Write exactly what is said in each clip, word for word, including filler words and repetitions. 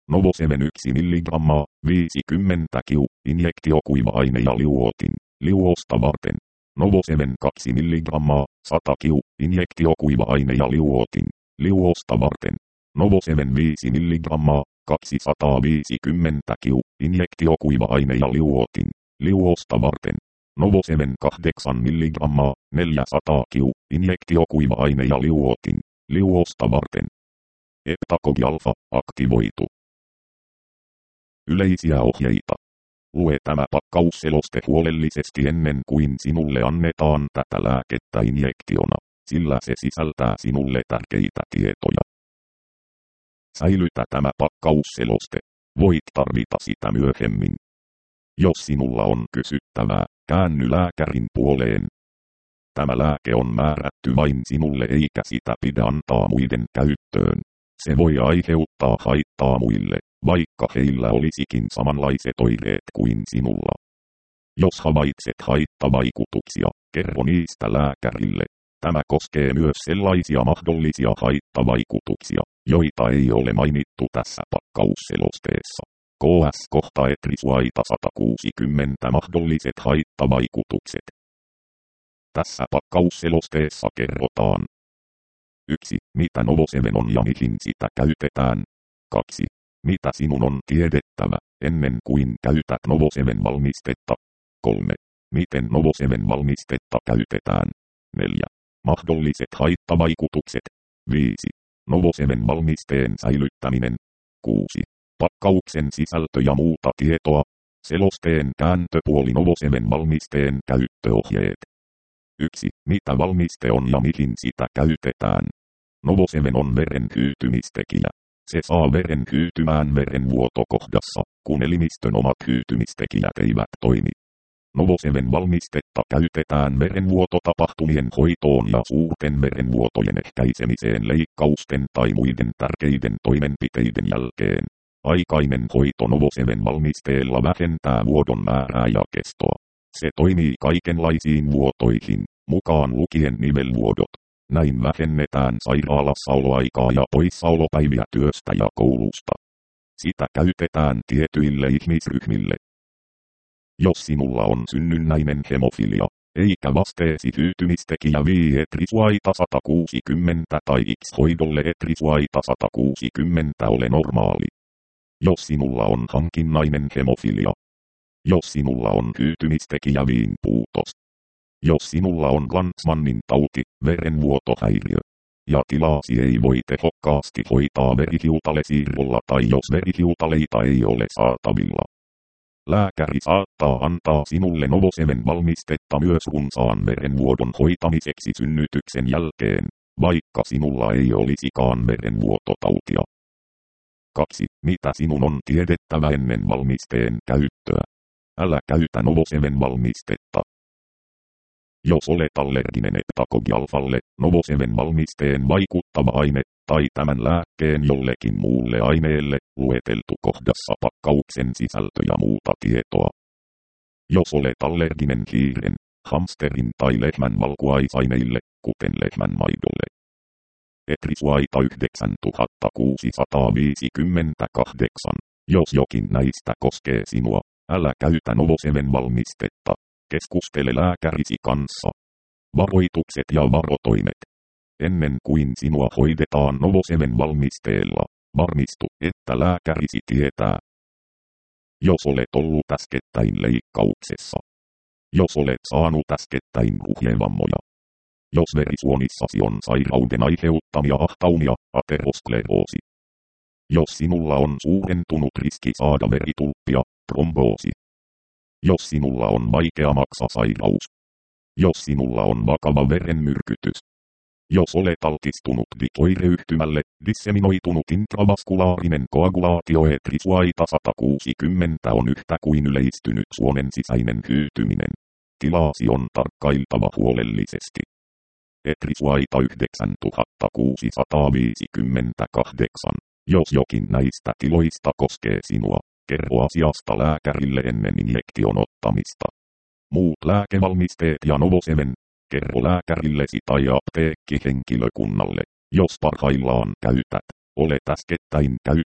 Novoseven yksi milligrammaa, viisikymmentä kiu, injektio kuiva-aine ja liuotin, liuosta varten. Novoseven kaksi milligrammaa, sata kiu, injektio kuiva-aine ja liuotin, liuosta varten. Novoseven viisi milligrammaa, kaksisataaviisikymmentä kiu, injektio kuiva-aine ja liuotin, liuosta varten. Novoseven kahdeksan milligrammaa, neljäsataa kiu, injektio kuiva-aine ja liuotin, liuosta varten. Eptakogi-alfa, aktivoitu. Yleisiä ohjeita. Lue tämä pakkausseloste huolellisesti ennen kuin sinulle annetaan tätä lääkettä injektiona, sillä se sisältää sinulle tärkeitä tietoja. Säilytä tämä pakkausseloste. Voit tarvita sitä myöhemmin. Jos sinulla on kysyttävää, käänny lääkärin puoleen. Tämä lääke on määrätty vain sinulle eikä sitä pidä antaa muiden käyttöön. Se voi aiheuttaa haittaa muille, vaikka heillä olisikin samanlaiset oireet kuin sinulla. Jos havaitset haittavaikutuksia, kerro niistä lääkärille. Tämä koskee myös sellaisia mahdollisia haittavaikutuksia, joita ei ole mainittu tässä pakkausselosteessa. K S kohta etrisuaita sata kuusikymmentä mahdolliset haittavaikutukset. Tässä pakkausselosteessa kerrotaan. yksi. Mitä Novoseven on ja mihin sitä käytetään. kaksi. Mitä sinun on tiedettävä, ennen kuin käytät Novoseven valmistetta. kolme. Miten Novoseven valmistetta käytetään. neljä. Mahdolliset haittavaikutukset. viisi. Novoseven valmisteen säilyttäminen. kuusi. Pakkauksen sisältö ja muuta tietoa. Selosteen kääntöpuoli Novoseven valmisteen käyttöohjeet. yksi. Mitä valmiste on ja mihin sitä käytetään. Novoseven on veren hyytymistekijä. Se saa veren hyytymään verenvuotokohdassa, kun elimistön omat hyytymistekijät eivät toimi. Novoseven valmistetta käytetään verenvuototapahtumien hoitoon ja suurten verenvuotojen ehkäisemiseen leikkausten tai muiden tärkeiden toimenpiteiden jälkeen. Aikainen hoito Novoseven valmisteella vähentää vuodon määrää ja kestoa. Se toimii kaikenlaisiin vuotoihin, mukaan lukien nivelvuodot. Näin vähennetään sairaalassaoloaikaa ja poissaolopäiviä työstä ja koulusta. Sitä käytetään tietyille ihmisryhmille. Jos sinulla on synnynnäinen hemofilia, eikä vasteesi hyytymistekijä vii etrisuaita sata kuusikymmentä tai X-hoidolle etrisuaita sata kuusikymmentä ole normaali. Jos sinulla on hankinnainen hemofilia. Jos sinulla on hyytymistekijä viin puutos. Jos sinulla on Glanzmannin tauti, verenvuotohäiriö, ja tilaasi ei voi tehokkaasti hoitaa verihiutalesiirrolla tai jos verihiutaleita ei ole saatavilla. Lääkäri saattaa antaa sinulle Novoseven valmistetta myös runsaan verenvuodon hoitamiseksi synnytyksen jälkeen, vaikka sinulla ei olisikaan verenvuototautia. kaksi. Mitä sinun on tiedettävä ennen valmisteen käyttöä? Älä käytä Novoseven valmistetta. Jos olet allerginen eptakogi-alfalle, Novoseven valmisteen vaikuttava aine, tai tämän lääkkeen jollekin muulle aineelle, lueteltu kohdassa pakkauksen sisältö ja muuta tietoa. Jos olet allerginen hiiren, hamsterin tai lehmän valkuaisaineille, kuten lehmän maidolle. Etrisuaita yhdeksäntuhattakuusisataaviisikymmentäkahdeksan. Jos jokin näistä koskee sinua, älä käytä Novoseven valmistetta. Keskustele lääkärisi kanssa. Varoitukset ja varotoimet. Ennen kuin sinua hoidetaan Novoseven valmisteella, varmistu, että lääkärisi tietää. Jos olet ollut äskettäin leikkauksessa. Jos olet saanut äskettäin ruhjevammoja. Jos verisuonissasi on sairauden aiheuttamia ahtaumia, ateroskleroosi. Jos sinulla on suurentunut riski saada veritulppia, tromboosi. Jos sinulla on vaikea maksasairaus. Jos sinulla on vakava verenmyrkytys. Jos olet altistunut dikoireyhtymälle, disseminoitunut intravaskularinen koagulaatio etrisuaita sata kuusikymmentä on yhtä kuin yleistynyt suonen sisäinen hyytyminen. Tilaasi on tarkkailtava huolellisesti. Etrisuaita yhdeksäntuhattakuusisataaviisikymmentäkahdeksan. Jos jokin näistä tiloista koskee sinua, kerro asiasta lääkärille ennen injektion ottamista. Muut lääkevalmisteet ja Novoseven, kerro lääkärillesi tai apteekkihenkilökunnalle, jos parhaillaan käytät, olet äskettäin käyttänyt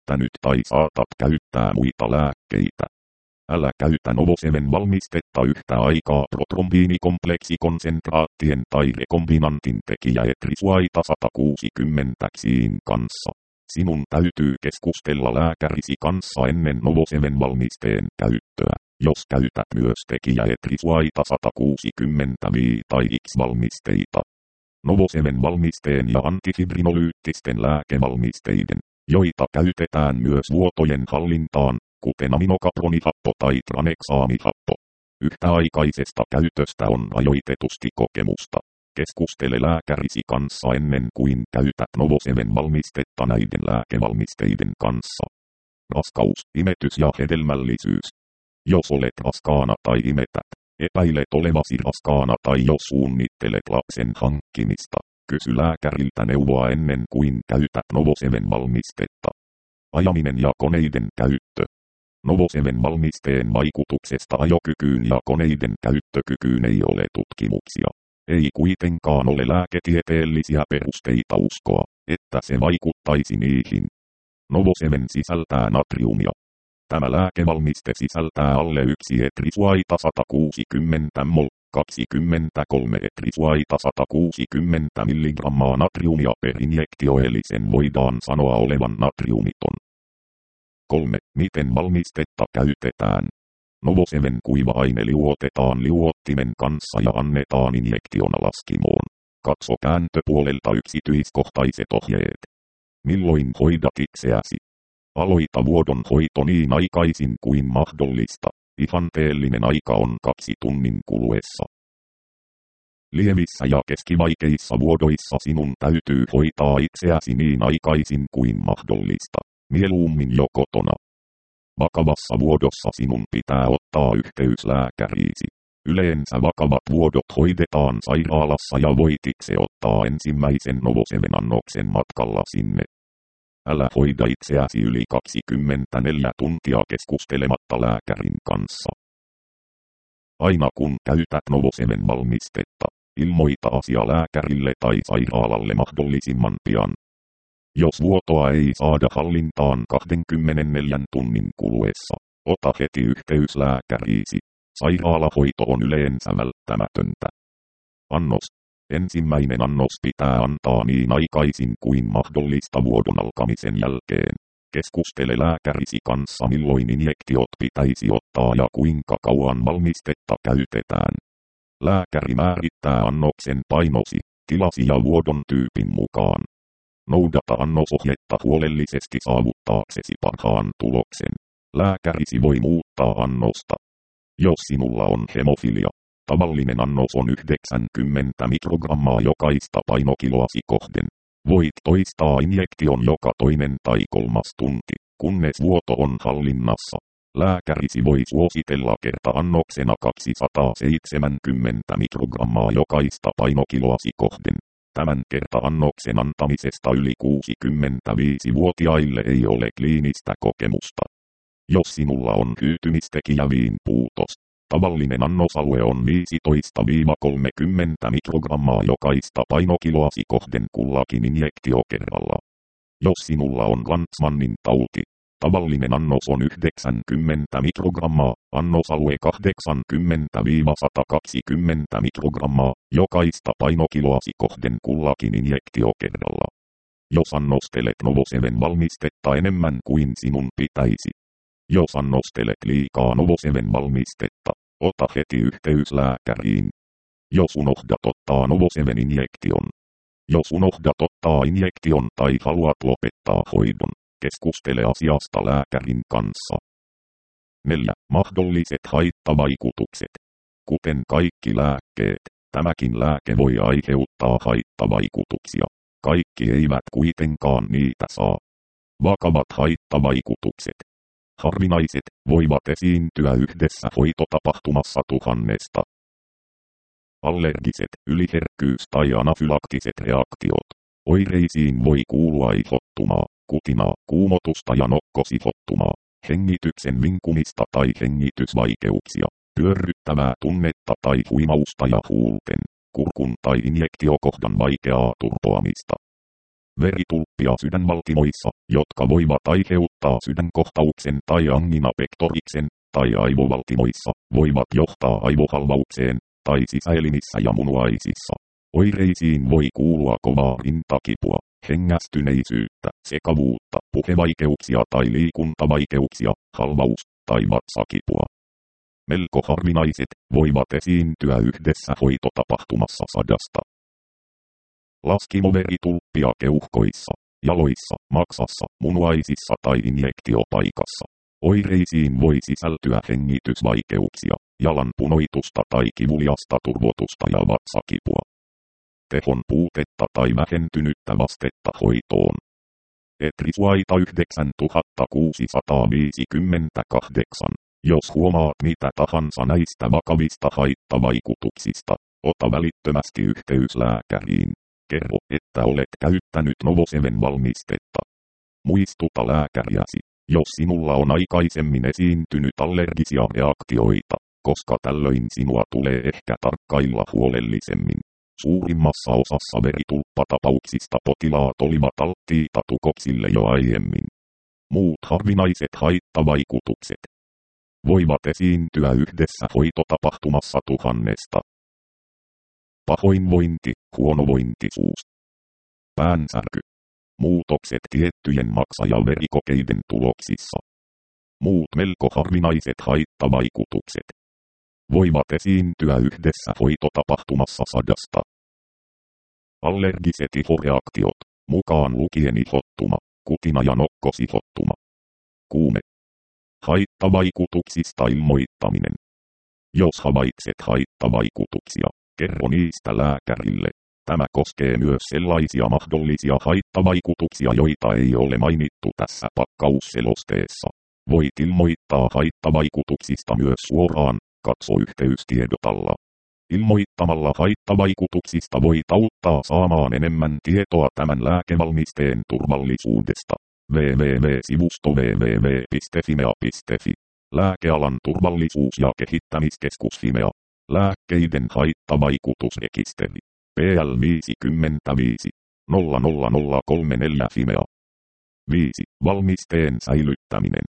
käyttänyt tai saatat käyttää muita lääkkeitä. Älä käytä Novoseven valmistetta yhtä aikaa protrombiinikompleksikonsentraattien tai rekombinantin tekijä etrisuaita sata kuusikymmentä ksiin kanssa. Sinun täytyy keskustella lääkärisi kanssa ennen Novoseven valmisteen käyttöä. Jos käytät myös tekijä etrisuaita sata kuusikymmentä vi tai X-valmisteita. Novoseven valmisteen ja antifibrinolyyttisten lääkevalmisteiden, joita käytetään myös vuotojen hallintaan, kuten aminokapronihatto tai traneksaamihappo. Yhtäaikaisesta käytöstä on rajoitetusti kokemusta. Keskustele lääkärisi kanssa ennen kuin käytät Novoseven valmistetta näiden lääkevalmisteiden kanssa. Raskaus, imetys ja hedelmällisyys. Jos olet raskaana tai imetät, epäilet olevasi raskaana tai jos suunnittelet lapsen hankkimista, kysy lääkäriltä neuvoa ennen kuin käytät Novoseven valmistetta. Ajaminen ja koneiden käyttö. Novoseven valmisteen vaikutuksesta ajokykyyn ja koneiden käyttökykyyn ei ole tutkimuksia. Ei kuitenkaan ole lääketieteellisiä perusteita uskoa, että se vaikuttaisi niihin. Novoseven sisältää natriumia. Tämä lääkevalmiste sisältää alle yksi etrisuaita sata kuusikymmentä mol, kaksikymmentäkolme etrisuaita sata kuusikymmentä milligrammaa natriumia per injektio eli sen voidaan sanoa olevan natriumiton. kolme. Miten valmistetta käytetään? Novoseven kuiva-aine liuotetaan liuottimen kanssa ja annetaan injektiona laskimoon. Katso kääntöpuolelta yksityiskohtaiset ohjeet. Milloin hoidat itseäsi? Aloita vuodon hoito niin aikaisin kuin mahdollista. Ihanteellinen aika on kaksi tunnin kuluessa. Lievissä ja keskivaikeissa vuodoissa sinun täytyy hoitaa itseäsi niin aikaisin kuin mahdollista. Mieluummin jo kotona. Vakavassa vuodossa sinun pitää ottaa yhteys lääkäriisi. Yleensä vakavat vuodot hoidetaan sairaalassa ja voit itse ottaa ensimmäisen Novoseven annoksen matkalla sinne. Älä hoida itseäsi yli kaksikymmentäneljä tuntia keskustelematta lääkärin kanssa. Aina kun käytät Novoseven valmistetta, ilmoita asia lääkärille tai sairaalalle mahdollisimman pian. Jos vuotoa ei saada hallintaan kaksikymmentäneljä tunnin kuluessa, ota heti yhteys lääkäriisi. Sairaalahoito on yleensä välttämätöntä. Annos. Ensimmäinen annos pitää antaa niin aikaisin kuin mahdollista vuodon alkamisen jälkeen. Keskustele lääkärisi kanssa milloin injektiot pitäisi ottaa ja kuinka kauan valmistetta käytetään. Lääkäri määrittää annoksen painosi, tilasi ja vuodon tyypin mukaan. Noudata annosohjetta huolellisesti saavuttaaksesi parhaan tuloksen. Lääkärisi voi muuttaa annosta. Jos sinulla on hemofilia, tavallinen annos on yhdeksänkymmentä mikrogrammaa jokaista painokiloasi kohden. Voit toistaa injektion joka toinen tai kolmas tunti, kunnes vuoto on hallinnassa. Lääkärisi voi suositella kerta-annoksena kaksisataaseitsemänkymmentä mikrogrammaa jokaista painokiloasi kohden. Tämän kerta-annoksen antamisesta yli kuusikymmentäviisivuotiaille ei ole kliinistä kokemusta. Jos sinulla on hyytymistekijäviin puutos, tavallinen annosalue on viisitoista kolmekymmentä mikrogrammaa jokaista painokiloasi kohden kullakin injektiokerralla. Jos sinulla on Lanzmannin tauti, tavallinen annos on yhdeksänkymmentä mikrogrammaa, annosalue kahdeksankymmentä sata kaksikymmentä mikrogrammaa, jokaista painokiloasi kohden kullakin injektiokerralla. Jos annostelet Novoseven valmistetta enemmän kuin sinun pitäisi. Jos annostelet liikaa Novoseven valmistetta, ota heti yhteys lääkäriin. Jos unohdat ottaa Novoseven injektion. Jos unohdat ottaa injektion tai haluat lopettaa hoidon, keskustele asiasta lääkärin kanssa. neljä. Mahdolliset haittavaikutukset. Kuten kaikki lääkkeet, tämäkin lääke voi aiheuttaa haittavaikutuksia. Kaikki eivät kuitenkaan niitä saa. Vakavat haittavaikutukset. Harvinaiset voivat esiintyä yhdessä hoitotapahtumassa tuhannesta. Allergiset, yliherkkyys tai anafylaktiset reaktiot. Oireisiin voi kuulua ihottumaa, kutinaa, kuumotusta ja nokkosihottumaa, hengityksen vinkumista tai hengitysvaikeuksia, pyörryttävää tunnetta tai huimausta ja huulten, kurkun tai injektiokohdan vaikeaa turpoamista. veritulppia sydänvaltimoissa, jotka voivat aiheuttaa sydänkohtauksen tai angina pectoriksen, tai aivovaltimoissa, voivat johtaa aivohalvaukseen, tai sisäelimissä ja munuaisissa. Oireisiin voi kuulua kovaa rintakipua, hengästyneisyyttä, sekavuutta, puhevaikeuksia tai liikuntavaikeuksia, halvaus tai vatsakipua. Melko harvinaiset voivat esiintyä yhdessä hoitotapahtumassa sadasta. Laskimoveritulppia keuhkoissa, jaloissa, maksassa, munuaisissa tai injektiopaikassa. Oireisiin voi sisältyä hengitysvaikeuksia, jalan punoitusta tai kivuliasta turvotusta ja vatsakipua. Tehon puutetta tai vähentynyttä vastetta hoitoon. Etrisuaita yhdeksäntuhattakuusisataaviisikymmentäkahdeksan. Jos huomaat mitä tahansa näistä vakavista haittavaikutuksista, ota välittömästi yhteys lääkäriin. Kerro, että olet käyttänyt Novoseven valmistetta. Muistuta lääkäriäsi, jos sinulla on aikaisemmin esiintynyt allergisia reaktioita, koska tällöin sinua tulee ehkä tarkkailla huolellisemmin. Suurimmassa osassa veritulppatapauksista potilaat olivat alttiita tukoksille jo aiemmin. Muut harvinaiset haittavaikutukset voivat esiintyä yhdessä hoitotapahtumassa tuhannesta. Pahoinvointi, huonovointisuus, päänsärky, muutokset tiettyjen maksa- ja verikokeiden tuloksissa. Muut melko harvinaiset haittavaikutukset voivat esiintyä yhdessä hoitotapahtumassa sadasta. Allergiset ihoreaktiot, mukaan lukien ihottuma, kutina ja nokkosihottuma. Kuume. Haittavaikutuksista ilmoittaminen. Jos havaitset haittavaikutuksia, kerro niistä lääkärille. Tämä koskee myös sellaisia mahdollisia haittavaikutuksia, joita ei ole mainittu tässä pakkausselosteessa. Voit ilmoittaa haittavaikutuksista myös suoraan, katso yhteystiedotalla. Ilmoittamalla haittavaikutuksista voit auttaa saamaan enemmän tietoa tämän lääkevalmisteen turvallisuudesta. double-u double-u double-u piste sivusto double-u double-u double-u piste fimea piste fi. Lääkealan turvallisuus- ja kehittämiskeskus Fimea. Lääkkeiden haittavaikutusrekisteri. P L viisikymmentäviisi nolla nolla nolla kolme neljä Fimea. viisi. Valmisteen säilyttäminen.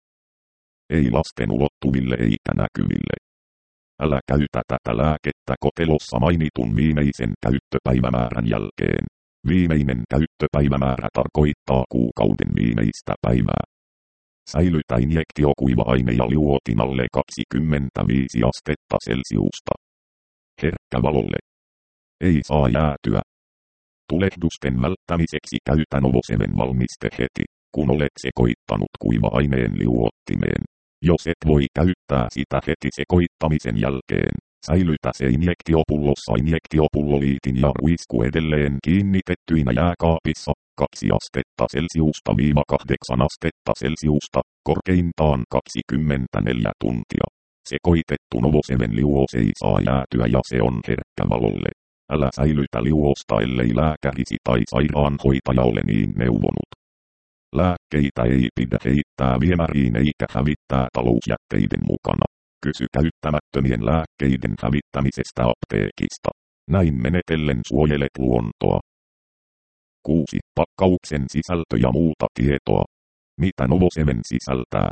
Ei lasten ulottuville eikä näkyville. Älä käytä tätä lääkettä kotelossa mainitun viimeisen käyttöpäivämäärän jälkeen. Viimeinen käyttöpäivämäärä tarkoittaa kuukauden viimeistä päivää. Säilytä injektiokuiva-aine ja liuotin alle kaksikymmentäviisi astetta celsiusta. Herkkä valolle. Ei saa jäätyä. Tulehdusten välttämiseksi käytä Novoseven valmiste heti, kun olet sekoittanut kuiva-aineen liuottimeen. Jos et voi käyttää sitä heti sekoittamisen jälkeen, säilytä se injektiopullossa injektiopulloliitin ja ruisku edelleen kiinnitettyinä jääkaapissa, kaksi astetta celsiusta viiva kahdeksan astetta celsiusta, korkeintaan kaksikymmentäneljä tuntia. Sekoitettu Novoseven liuos ei saa jäätyä ja se on herkkä valolle. Älä säilytä liuosta ellei lääkärisi tai sairaanhoitaja ole niin neuvonut. Lääkkeitä ei pidä heittää viemäriin eikä hävittää talousjätteiden mukana. Kysy käyttämättömien lääkkeiden hävittämisestä apteekista. Näin menetellen suojelet luontoa. kuusi. Pakkauksen sisältö ja muuta tietoa. Mitä Novoseven sisältää?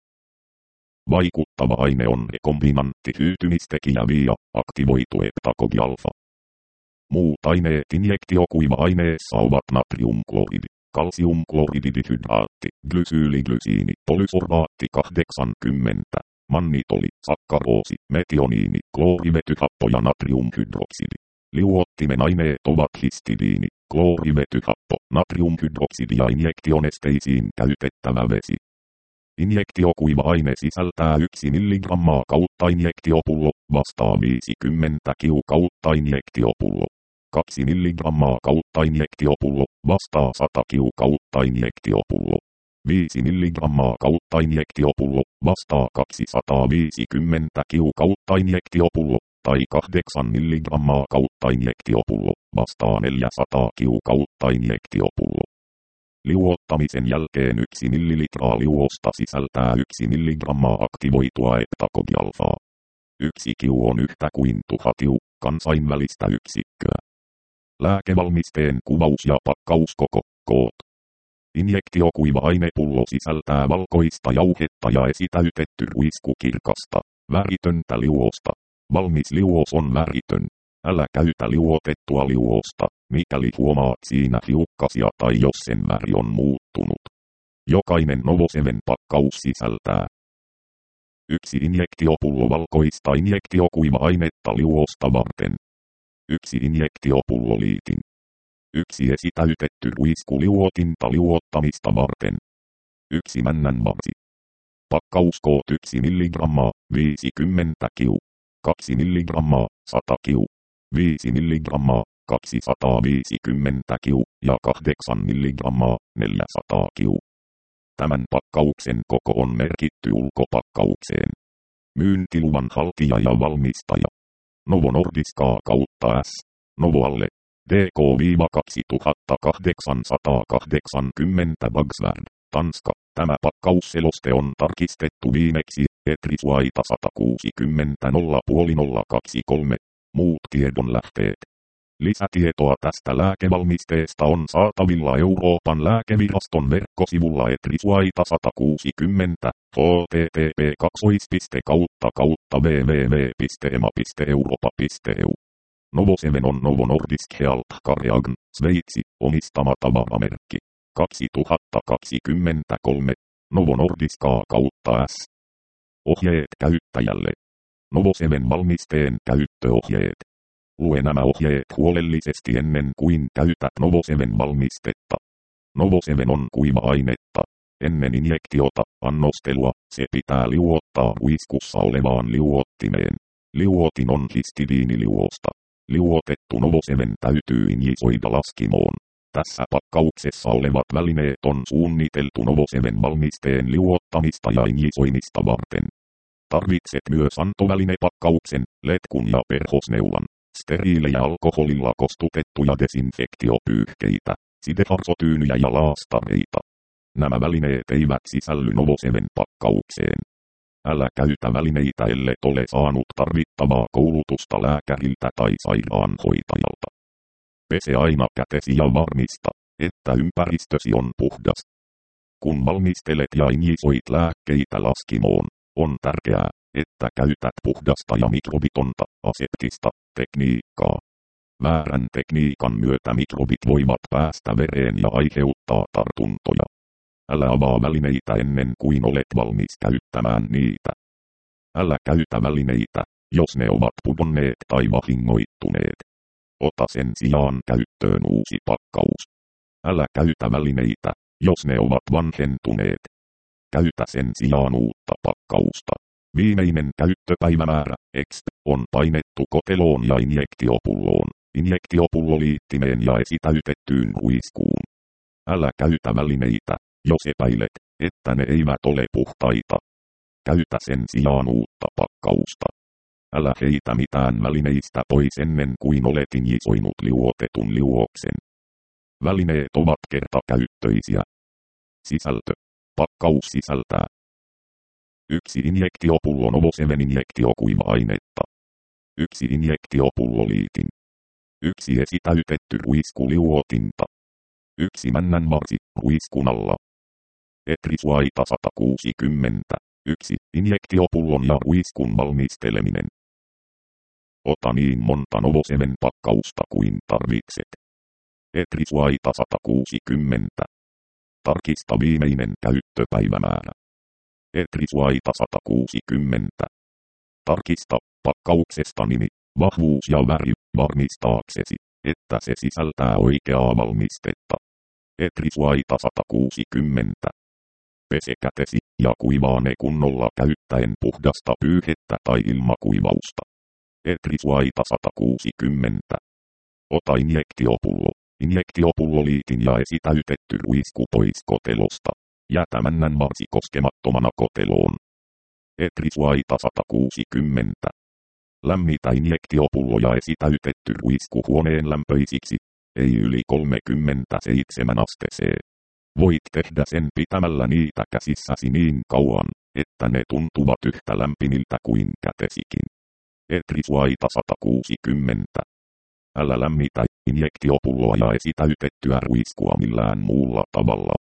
Vaikuttava aine on rekombinantti hyytymistekijä via, aktivoitu heptakogi-alfa. Muut aineet injektiokuiva-aineessa ovat natriumkloridi, kalsiumklorididhydraatti, glysyyliglysiini, polysorbaatti kahdeksankymmentä, mannitoli, sakkaroosi, metioniini, kloorivetyhappo ja natriumhydroksidi. Liuottimen aineet ovat histidiini, kloorivetyhappo, natriumhydroksidi ja injektionesteisiin käytettävä vesi. Injektiokuiva-aine sisältää yksi milligrammaa kautta injektiopullo, vastaa viisikymmentä kiloa kautta injektiopullo. kaksi milligrammaa kautta injektiopullo, vastaa sata kiloa kautta injektiopullo. viisi milligrammaa kautta injektiopullo, vastaa kaksisataaviisikymmentä kiloa kautta injektiopullo, tai kahdeksan milligrammaa kautta injektiopullo, vastaa neljäsataa kiloa kautta injektiopullo. Liuottamisen jälkeen yksi millilitraa liuosta sisältää yksi milligrammaa aktivoitua heptakogi-alfaa. Yksi kilu on yhtä kuin tuhat iu, kansainvälistä yksikköä. Lääkevalmisteen kuvaus ja pakkauskoko, koot. Injektiokuiva-ainepullo sisältää valkoista jauhetta ja esitäytetty ruisku kirkasta, väritöntä liuosta. Valmis liuos on väritön. Älä käytä liuotettua liuosta, mikäli huomaat siinä hiukkasia tai jos sen väri on muuttunut. Jokainen Novoseven pakkaus sisältää yksi injektiopullo valkoista injektiokuiva-ainetta liuosta varten. Yksi injektiopullo liitin. Yksi esitäytetty ruisku liuotinta liuottamista varten. Yksi männänvarsi. Pakkauskoot yksi milligrammaa, viisikymmentä kiu. kaksi milligrammaa, sata kiu. viisi milligrammaa, kaksisataaviisikymmentä kiu ja kahdeksan milligrammaa, neljäsataa kiu. Tämän pakkauksen koko on merkitty ulkopakkaukseen. Myyntiluvan haltija ja valmistaja. Novo Nordiska kautta S. Novoalle. D K kaksituhattakahdeksansataakahdeksankymmentä Bagsvärd, Tanska. Tämä pakkausseloste on tarkistettu viimeksi Etrisuaita sata kuusikymmentä nolla nolla nolla kaksikymmentäkolme. Muut tiedonlähteet. Lisätietoa tästä lääkevalmisteesta on saatavilla Euroopan lääkeviraston verkkosivulla Etrisuaita sata kuusikymmentä, h t t p kautta kautta w w w piste e m a piste europa piste e u. Novoseven on Novo Nordisk Health Careagn, Sveitsi, omistama tavaramerkki. kaksituhattakaksikymmentäkolme. Novo Nordiska kautta S. Ohjeet käyttäjälle. Novoseven valmisteen käyttöohjeet. Lue nämä ohjeet huolellisesti ennen kuin käytät Novoseven valmistetta. Novoseven on kuiva-ainetta. Ennen injektiota, annostelua, se pitää liuottaa ruiskussa olevaan liuottimeen. Liuotin on histidiiniliuosta. Liuotettu Novoseven täytyy injisoida laskimoon. Tässä pakkauksessa olevat välineet on suunniteltu Novoseven valmisteen liuottamista ja injisoimista varten. Tarvitset myös antovälinepakkauksen, letkun ja perhosneulan, steriilejä alkoholilla kostutettuja desinfektiopyyhkeitä, sideharsotyynyjä ja laastareita. Nämä välineet eivät sisälly Novoseven pakkaukseen. Älä käytä välineitä ellet ole saanut tarvittavaa koulutusta lääkäriltä tai sairaanhoitajalta. Pese aina kätesi ja varmista, että ympäristösi on puhdas. Kun valmistelet ja injisoit lääkkeitä laskimoon, on tärkeää, että käytät puhdasta ja mikrobitonta, aseptista, tekniikkaa. Väärän tekniikan myötä mikrobit voivat päästä vereen ja aiheuttaa tartuntoja. Älä avaa välineitä ennen kuin olet valmis käyttämään niitä. Älä käytä välineitä, jos ne ovat pudonneet tai vahingoittuneet. Ota sen sijaan käyttöön uusi pakkaus. Älä käytä välineitä, jos ne ovat vanhentuneet. Käytä sen sijaan uutta pakkausta. Viimeinen käyttöpäivämäärä, X, on painettu koteloon ja injektiopulloon, injektiopulloliittimeen ja esitäytettyyn ruiskuun. Älä käytä välineitä, jos epäilet, että ne eivät ole puhtaita. Käytä sen sijaan uutta pakkausta. Älä heitä mitään välineistä pois ennen kuin olet injisoinut liuotetun liuoksen. Välineet ovat kertakäyttöisiä. Sisältö. Pakkaus sisältää yksi injektiopullo Novoseven injektiokuiva-ainetta. Yksi injektiopullo liitin. Yksi esitäytetty ruiskuliuotinta. Yksi männänvarsi ruiskun alla. Etrisuaita sata kuusikymmentä. Yksi injektiopullon ja ruiskun valmisteleminen. Ota niin monta Novoseven pakkausta kuin tarvitset. Etrisuaita sata kuusikymmentä. Tarkista viimeinen käyttöpäivämäärä. Etrisuaita sata kuusikymmentä. Tarkista pakkauksesta nimi, vahvuus ja väri varmistaaksesi, että se sisältää oikeaa valmistetta. Etrisuaita sata kuusikymmentä. Pese kätesi ja kuivaa ne kunnolla käyttäen puhdasta pyyhettä tai ilmakuivausta. Etrisuaita sata kuusikymmentä. Ota injektiopullo, injektiopulloliitin ja esitäytetty ruisku pois kotelosta. Jätä männänvarsi koskemattomana koteloon. Etrisuaita sata kuusikymmentä. Lämmitä injektiopullo ja esitäytetty ruisku huoneen lämpöisiksi, ei yli kolmekymmentäseitsemän asteeseen. Voit tehdä sen pitämällä niitä käsissäsi niin kauan, että ne tuntuvat yhtä lämpimiltä kuin kätesikin. Etrisuaita sata kuusikymmentä. Älä lämmitä injektiopulloa ja esitäytettyä ruiskua millään muulla tavalla.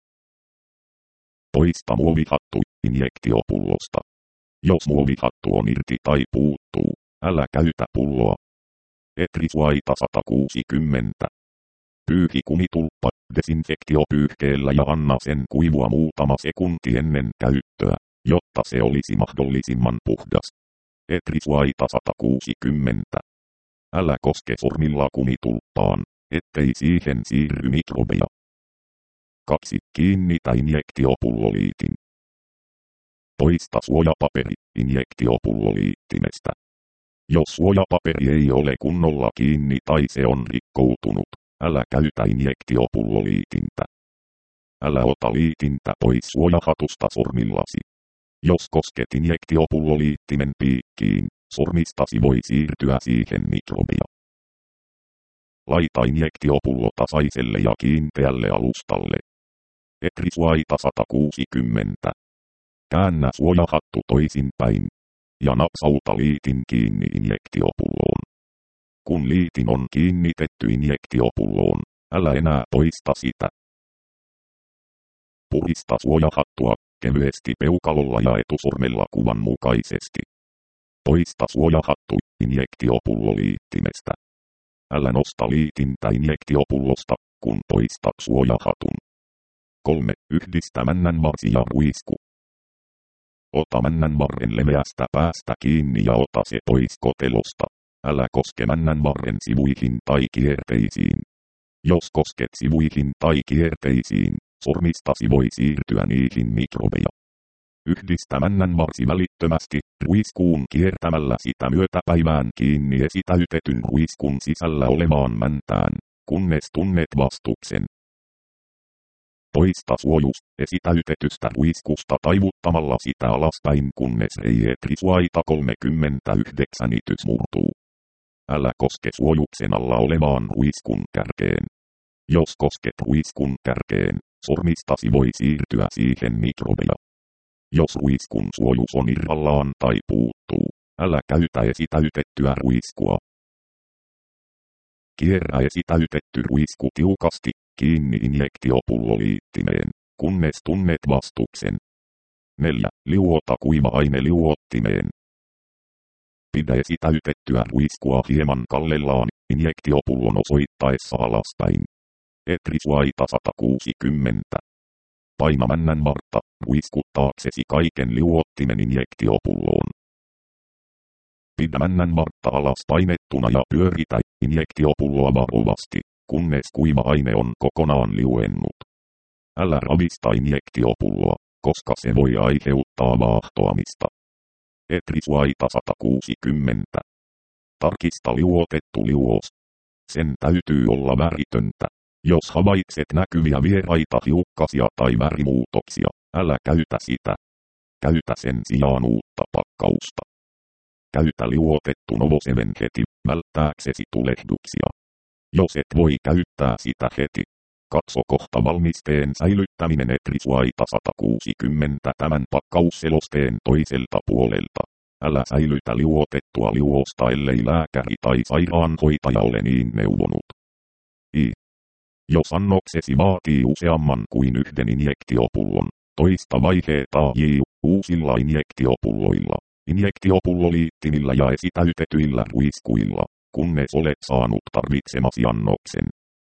Poista muovihattu injektiopullosta. Jos muovihattu on irti tai puuttuu, älä käytä pulloa. Etrisuaita sata kuusikymmentä. Pyyhi kumitulppa desinfektiopyyhkeellä ja anna sen kuivua muutama sekunti ennen käyttöä, jotta se olisi mahdollisimman puhdas. Etrisuaita sata kuusikymmentä. Älä koske sormilla kumitulppaan, ettei siihen siirry mikrobeja. kaksi. Kiinnitä injektiopulloliitin. Poista suojapaperi injektiopulloliittimestä. Jos suojapaperi ei ole kunnolla kiinni tai se on rikkoutunut, älä käytä injektiopulloliitintä. Älä ota liitintä pois suojahatusta sormillasi. Jos kosket injektiopulloliittimen piikkiin, sormistasi voi siirtyä siihen mikrobia. Laita injektiopullo tasaiselle ja kiinteälle alustalle. Etrisuaita sata kuusikymmentä. Käännä suojahattu toisinpäin ja napsauta liitin kiinni injektiopulloon. Kun liitin on kiinnitetty injektiopulloon, älä enää poista sitä. Purista suojahattua kevyesti peukalolla ja etusormella kuvan mukaisesti. Poista suojahattu injektiopulloliittimestä. Älä nosta liitintä injektiopullosta, kun poistat suojahatun. kolme. Yhdistä männänvarsi ja ruisku. Ota männänvarren leveästä päästä kiinni ja ota se pois kotelosta. Älä koske männänvarren sivuihin tai kierteisiin. Jos kosket sivuihin tai kierteisiin, sormistasi voi siirtyä niihin mikrobeja. Yhdistä männänvarsi välittömästi ruiskuun kiertämällä sitä myötäpäivään kiinni esitäytetyn ruiskun sisällä olevaan mäntään, kunnes tunnet vastuksen. Poista suojus esitäytetystä ruiskusta taivuttamalla sitä alaspäin, kunnes ei etrisuaita kolmekymmentäyhdeksän itys murtuu. Älä koske suojuksen alla olevaan ruiskun kärkeen. Jos kosket ruiskun kärkeen, sormistasi voi siirtyä siihen mikrobeja. Jos ruiskun suojus on irrallaan tai puuttuu, älä käytä esitäytettyä ruiskua. Kierrä esitäytetty ruisku tiukasti kiinni injektiopulloliittimeen, kunnes tunnet vastuksen. neljä. Liuota kuiva aine liuottimeen. Pidä esitäytettyä ruiskua hieman kallellaan injektiopullon osoittaessa alaspäin. Etrisuaita sata kuusikymmentä. Paina männänvartta ruiskuttaaksesi kaiken liuottimen injektiopulloon. Pidä männänvartta alas painettuna ja pyöritä injektiopulloa varovasti, kunnes kuiva aine on kokonaan liuennut. Älä ravista injektiopulloa, koska se voi aiheuttaa vaahtoamista. Etrisuaita sata kuusikymmentä. Tarkista liuotettu liuos. Sen täytyy olla väritöntä. Jos havaitset näkyviä vieraita hiukkasia tai värimuutoksia, älä käytä sitä. Käytä sen sijaan uutta pakkausta. Käytä liuotettu Novoseven heti, välttääksesi tulehduksia. Jos et voi käyttää sitä heti, katso kohta valmisteen säilyttäminen Etrisuaita sata kuusikymmentä tämän pakkausselosteen toiselta puolelta. Älä säilytä liuotettua liuosta, ellei lääkäri tai sairaanhoitaja ole niin neuvonut. I. Jos annoksesi vaatii useamman kuin yhden injektiopullon, toista vaiheeta J uusilla injektiopulloilla, injektiopulloliittimillä ja esitäytetyillä ruiskuilla, kunnes olet saanut tarvitsemasi annoksen.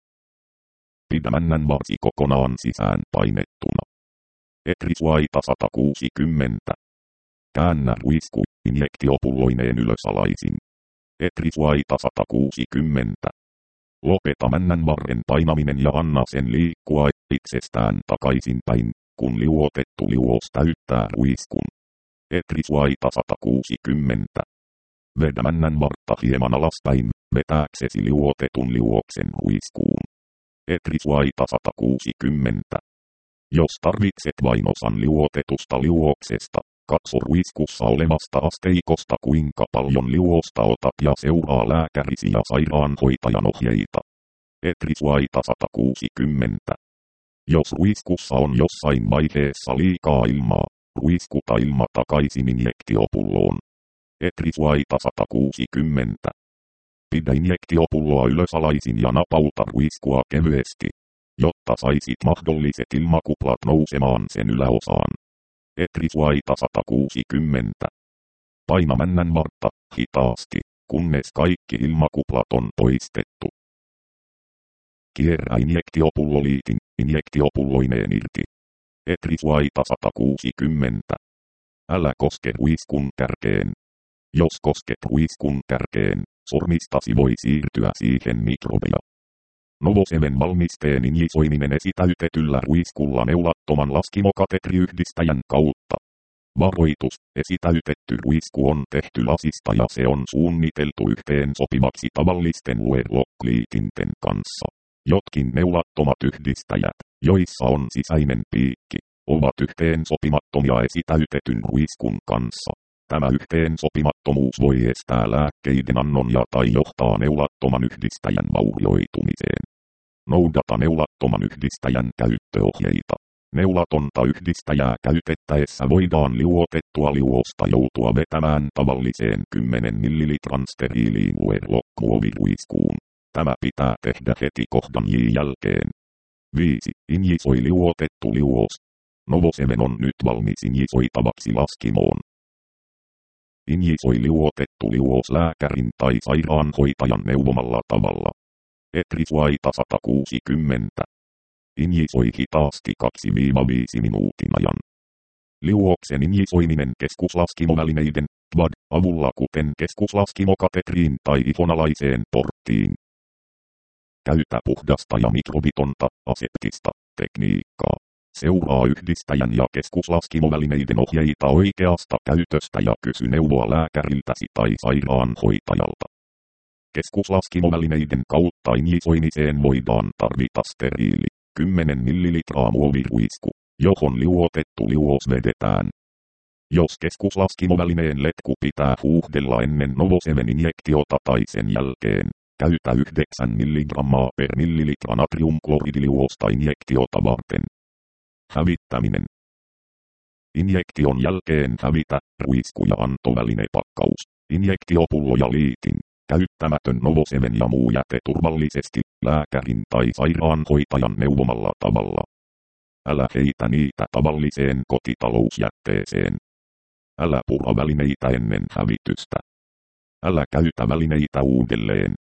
Pidä männänvarsi kokonaan sisään painettuna. Etrisuaita sata kuusikymmentä. Käännä ruisku injektiopulloineen ylösalaisin. Etrisuaita sata kuusikymmentä. Lopeta männänvarren painaminen ja anna sen liikkua itsestään takaisinpäin, kun liuotettu liuos täyttää ruiskun. Etrisuaita sata kuusikymmentä. Vedä männänvartta hieman alaspäin, vetääksesi liuotetun liuoksen ruiskuun. Etrisuaita sata kuusikymmentä. Jos tarvitset vain osan liuotetusta liuoksesta, katso ruiskussa olevasta asteikosta kuinka paljon liuosta otat ja seuraa lääkärisi ja sairaanhoitajan ohjeita. Etrisuaita sata kuusikymmentä. Jos ruiskussa on jossain vaiheessa liikaa ilmaa, ruiskuta ilma takaisin injektiopulloon. Etrisuaita sata kuusikymmentä. Pidä injektiopulloa ylösalaisin ja napauta ruiskua kevyesti, jotta saisit mahdolliset ilmakuplat nousemaan sen yläosaan. Etrisuaita sata kuusikymmentä. Paina männän vartta hitaasti, kunnes kaikki ilmakuplat on poistettu. Kierrä injektiopulloliitin injektiopulloineen irti. Etrisuaita sata kuusikymmentä. Älä koske ruiskun kärkeen. Jos kosket ruiskun kärkeen, sormistasi voi siirtyä siihen mikrobeja. Novoseven valmisteen injisoiminen esitäytetyllä ruiskulla neulattoman laskimokatetriyhdistäjän kautta. Varoitus, esitäytetty ruisku on tehty lasista ja se on suunniteltu yhteen sopivaksi tavallisten luerlock-liitinten kanssa. Jotkin neulattomat yhdistäjät, joissa on sisäinen piikki, ovat yhteen sopimattomia esitäytetyn ruiskun kanssa. Tämä yhteensopimattomuus voi estää lääkkeiden annon ja tai johtaa neulattoman yhdistäjän vaurioitumiseen. Noudata neulattoman yhdistäjän käyttöohjeita. Neulatonta yhdistäjää käytettäessä voidaan liuotettua liuosta joutua vetämään tavalliseen kymmenen millilitran steriiliin luerlock-muoviruiskuun. Tämä pitää tehdä heti kohdan J jälkeen. viisi. Injisoi liuotettu liuos. Novoseven on nyt valmis injisoitavaksi laskimoon. Injisoi liuotettu liuos lääkärin tai sairaanhoitajan neuvomalla tavalla. Etrisuaita sata kuusikymmentä. Injisoi hitaasti kaksi viisi minuutin ajan. Liuoksen injisoiminen keskuslaskimovälineiden T V A D avulla kuten keskuslaskimokatetriin tai ihonalaiseen porttiin. Käytä puhdasta ja mikrobitonta, aseptista tekniikkaa. Seuraa yhdistäjän ja keskuslaskimovälineiden ohjeita oikeasta käytöstä ja kysy neuvoa lääkäriltäsi tai sairaanhoitajalta. Keskuslaskimovälineiden kautta injisoimiseen voidaan tarvita steriili, kymmenen millilitraa muoviruisku, johon liuotettu liuos vedetään. Jos keskuslaskimovälineen letku pitää huuhdella ennen Novoseven injektiota tai sen jälkeen, käytä yhdeksän milligrammaa per millilitra natriumkloridiliuosta injektiota varten. Hävittäminen. Injektion jälkeen hävitä ruisku ja antovälinepakkaus, injektiopullo ja liitin, käyttämätön Novoseven ja muu jäte turvallisesti, lääkärin tai sairaanhoitajan neuvomalla tavalla. Älä heitä niitä tavalliseen kotitalousjätteeseen. Älä pura välineitä ennen hävitystä. Älä käytä välineitä uudelleen,